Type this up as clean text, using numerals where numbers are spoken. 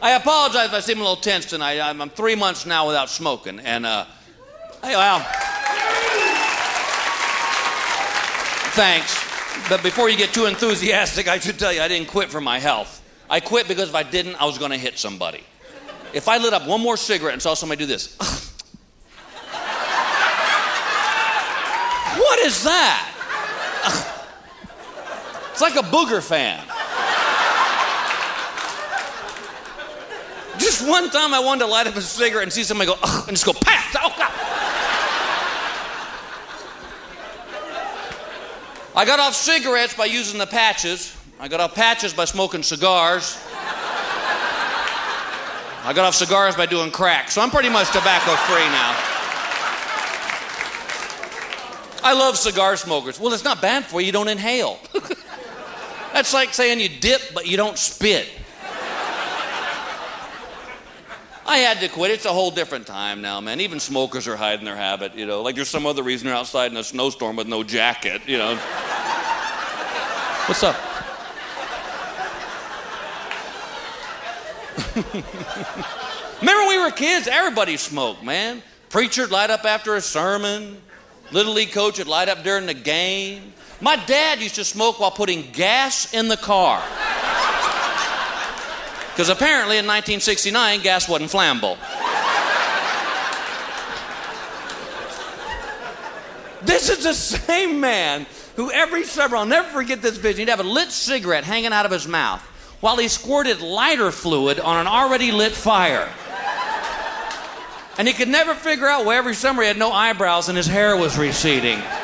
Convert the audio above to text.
I apologize if I seem a little tense tonight. I'm 3 months now without smoking, and hey, well, thanks. But before you get too enthusiastic, I should tell you I didn't quit for my health. I quit because if I didn't, I was going to hit somebody. If I lit up one more cigarette and saw somebody do this, what is that? It's like a booger fan. Just one time I wanted to light up a cigarette and see somebody go, and just go, pass. Oh, God. I got off cigarettes by using the patches. I got off patches by smoking cigars. I got off cigars by doing crack. So I'm pretty much tobacco-free now. I love cigar smokers. Well, it's not bad for you. You don't inhale. That's like saying you dip, but you don't spit. I had to quit. It's a whole different time now, man. Even smokers are hiding their habit, you know. Like there's some other reason they're outside in a snowstorm with no jacket, you know. What's up? Remember when we were kids? Everybody smoked, man. Preacher'd light up after a sermon. Little league coach would light up during the game. My dad used to smoke while putting gas in the car. Because apparently in 1969, gas wasn't flammable. This is the same man who every summer, I'll never forget this vision, he'd have a lit cigarette hanging out of his mouth while he squirted lighter fluid on an already lit fire. And he could never figure out why every summer he had no eyebrows and his hair was receding.